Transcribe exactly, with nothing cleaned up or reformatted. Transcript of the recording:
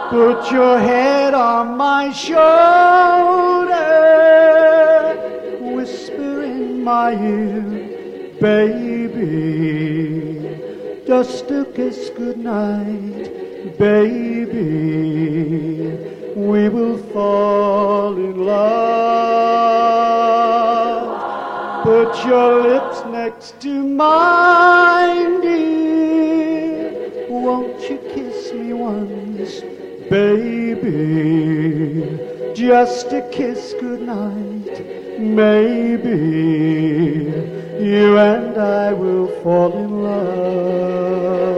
Put your head on my shoulder, whisper in my ear, baby, just a kiss goodnight, baby, we will fall in love. Put your lips next to mine, dear, won't you kiss me once, baby, just a kiss goodnight, maybe you and I will fall in love.